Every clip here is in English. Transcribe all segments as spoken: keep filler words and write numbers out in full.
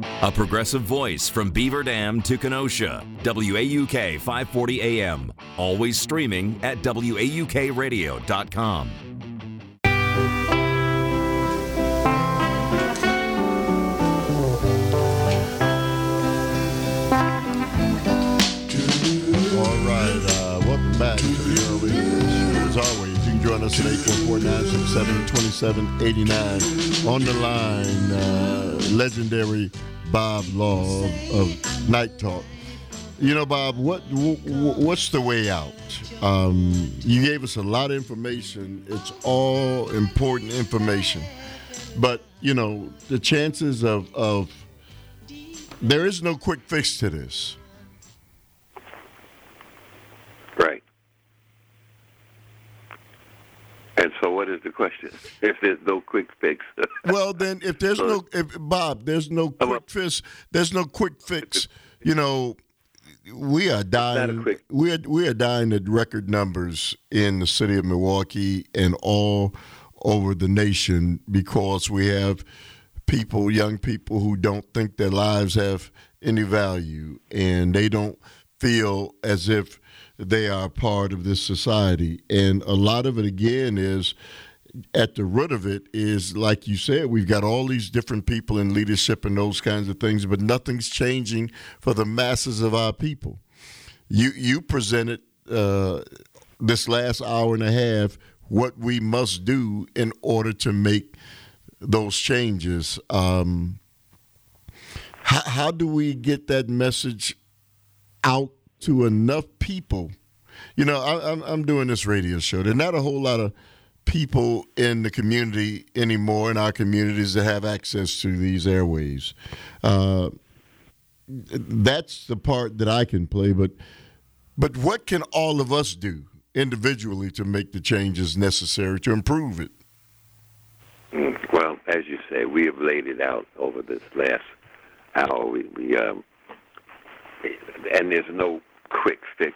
A progressive voice from Beaver Dam to Kenosha. W A U K five forty A M. Always streaming at W A U K radio dot com. Back to the early news. As always, you can join us at eight four four, nine six seven, two seven eight nine. On the line, uh, legendary Bob Law of, of Night Talk. You know, Bob, what w- w- what's the way out? Um, you gave us a lot of information. It's all important information. But, you know, the chances of, of there is no quick fix to this. Right. And so what is the question? If there's no quick fix. Well, then if there's no, if, Bob, there's no quick fix, there's no quick fix, you know, we are dying, quick- we are, we are dying at record numbers in the city of Milwaukee and all over the nation because we have people, young people who don't think their lives have any value and they don't feel as if they are part of this society. And a lot of it, again, is at the root of it is, like you said, we've got all these different people in leadership and those kinds of things, but nothing's changing for the masses of our people. You you presented uh, this last hour and a half what we must do in order to make those changes. Um, how, how do we get that message out to enough people? You know, I, I'm, I'm doing this radio show. There's not a whole lot of people in the community anymore, in our communities, that have access to these airwaves. Uh, that's the part that I can play. But, but what can all of us do individually to make the changes necessary to improve it? Well, as you say, we have laid it out over this last hour. We, we um, and there's no quick fix.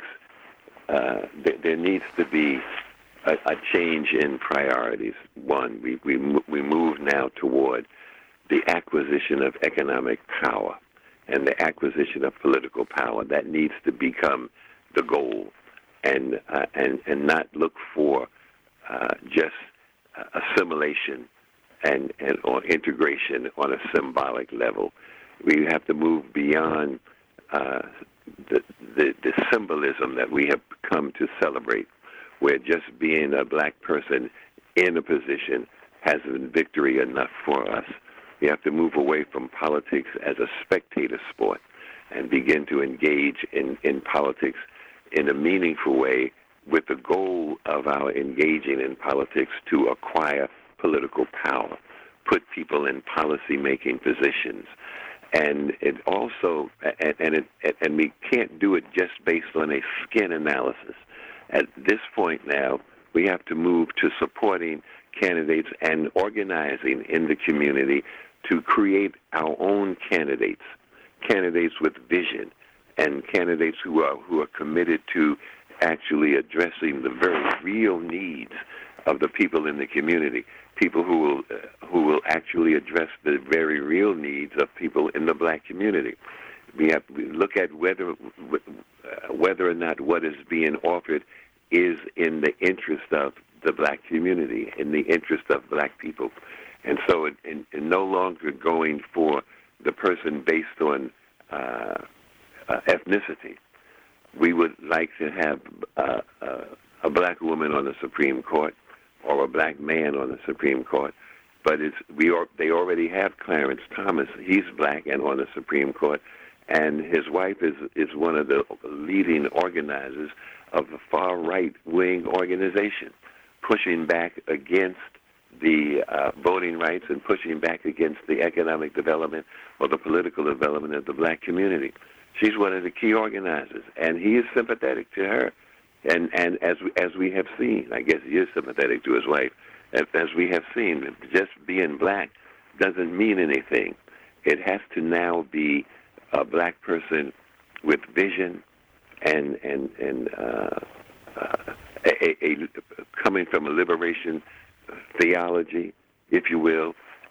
Uh, there, there needs to be a, a change in priorities. One, we, we we move now toward the acquisition of economic power and the acquisition of political power. That needs to become the goal, and uh, and and not look for uh, just uh, assimilation and and or integration on a symbolic level. We have to move beyond Uh, the, the the symbolism that we have come to celebrate, where just being a black person in a position has been victory enough for us. We have to move away from politics as a spectator sport and begin to engage in, in politics in a meaningful way, with the goal of our engaging in politics to acquire political power, put people in policy-making positions. And it also, and, and, it, and we can't do it just based on a skin analysis. At this point now, we have to move to supporting candidates and organizing in the community to create our own candidates, candidates with vision, and candidates who are who are committed to actually addressing the very real needs of the people in the community. People who will uh, who will actually address the very real needs of people in the black community. We have to look at whether uh, whether or not what is being offered is in the interest of the black community, in the interest of black people. And so it, in, in no longer going for the person based on uh, uh, ethnicity. We would like to have uh, uh, a black woman on the Supreme Court, or a black man on the Supreme Court, but it's we are, they already have Clarence Thomas. He's black and on the Supreme Court, and his wife is, is one of the leading organizers of the far-right wing organization, pushing back against the uh, voting rights and pushing back against the economic development or the political development of the black community. She's one of the key organizers, and he is sympathetic to her. And and as we, as we have seen, I guess he is sympathetic to his wife. As, as we have seen, just being black doesn't mean anything. It has to now be a black person with vision and and and uh, uh, a, a, a coming from a liberation theology, if you will,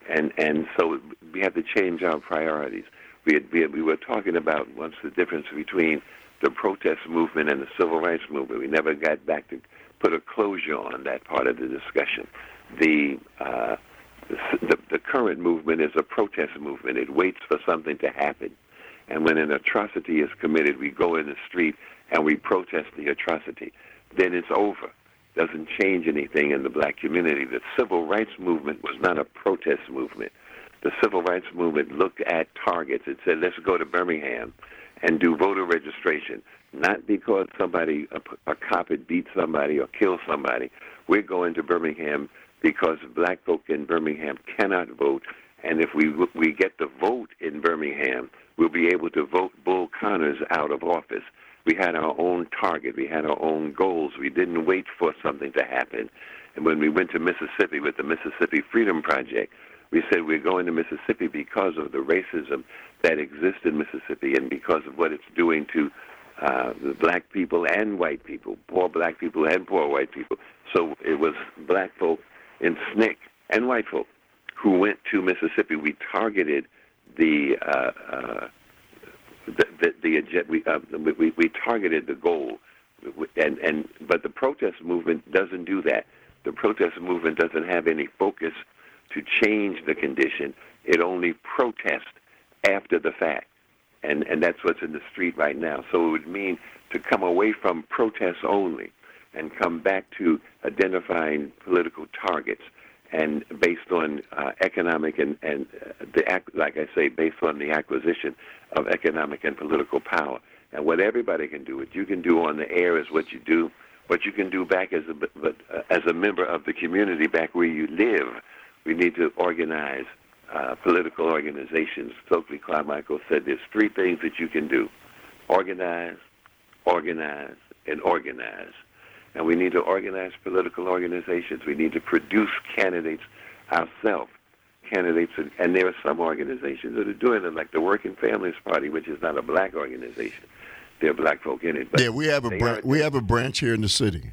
And and so we have to change our priorities. We had, we, had, we were talking about what's the difference between the protest movement and the civil rights movement. We never got back to put a closure on that part of the discussion. The, uh, the, the the current movement is a protest movement. It waits for something to happen. And when an atrocity is committed, we go in the street and we protest the atrocity. Then it's over. Doesn't change anything in the black community. The civil rights movement was not a protest movement. The civil rights movement looked at targets. It said, let's go to Birmingham and do voter registration, not because somebody, a, a cop had beat somebody or killed somebody. We're going to Birmingham because black folk in Birmingham cannot vote, and if we we get the vote in Birmingham, we'll be able to vote Bull Connors out of office. We had our own target. We had our own goals. We didn't wait for something to happen. And when we went to Mississippi with the Mississippi Freedom Project, we said we're going to Mississippi because of the racism that exists in Mississippi and because of what it's doing to uh, the black people and white people, poor black people and poor white people. So it was black folk in S N C C and white folk who went to Mississippi. We targeted the uh, uh, the, the, the we, uh, we we targeted the goal, and and but the protest movement doesn't do that. The protest movement doesn't have any focus to change the condition. It only protests after the fact, and and that's what's in the street right now. So it would mean to come away from protests only and come back to identifying political targets, and based on uh, economic and, and uh, the like I say, based on the acquisition of economic and political power. And what everybody can do, what you can do on the air is what you do. What you can do back as a but, uh, as a member of the community back where you live. We need to organize uh, political organizations. Stokely Carmichael said there's three things that you can do: organize, organize, and organize. And we need to organize political organizations. We need to produce candidates ourselves, candidates, and, and there are some organizations that are doing it, like the Working Families Party, which is not a black organization. There are black folk in it. But yeah, we have a bran- we have a branch here in the city,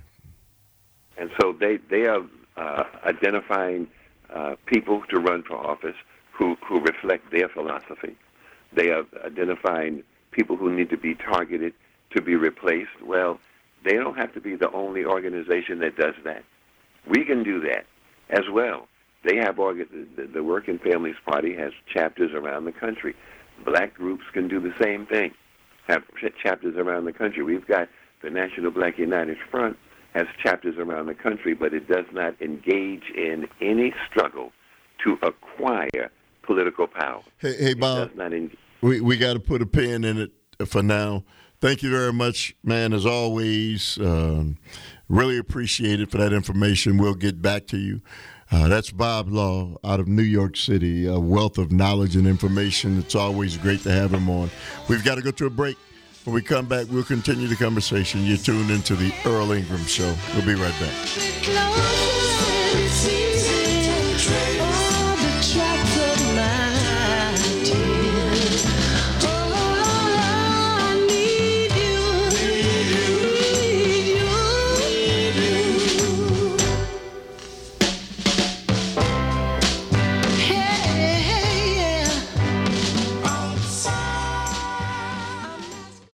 and so they they are uh, identifying uh, people to run for office who who reflect their philosophy. They are identifying people who need to be targeted to be replaced. Well, they don't have to be the only organization that does that. We can do that as well. They have organ- the, the Working Families Party has chapters around the country. Black groups can do the same thing, have ch- chapters around the country. We've got the National Black United Front has chapters around the country, but it does not engage in any struggle to acquire political power. Hey, hey Bob, en- we, we got to put a pin in it for now. Thank you very much, man, as always. Um, really appreciate it for that information. We'll get back to you. Uh, that's Bob Law out of New York City, a wealth of knowledge and information. It's always great to have him on. We've got to go to a break. When we come back, we'll continue the conversation. You're tuned into the Earl Ingram Show. We'll be right back.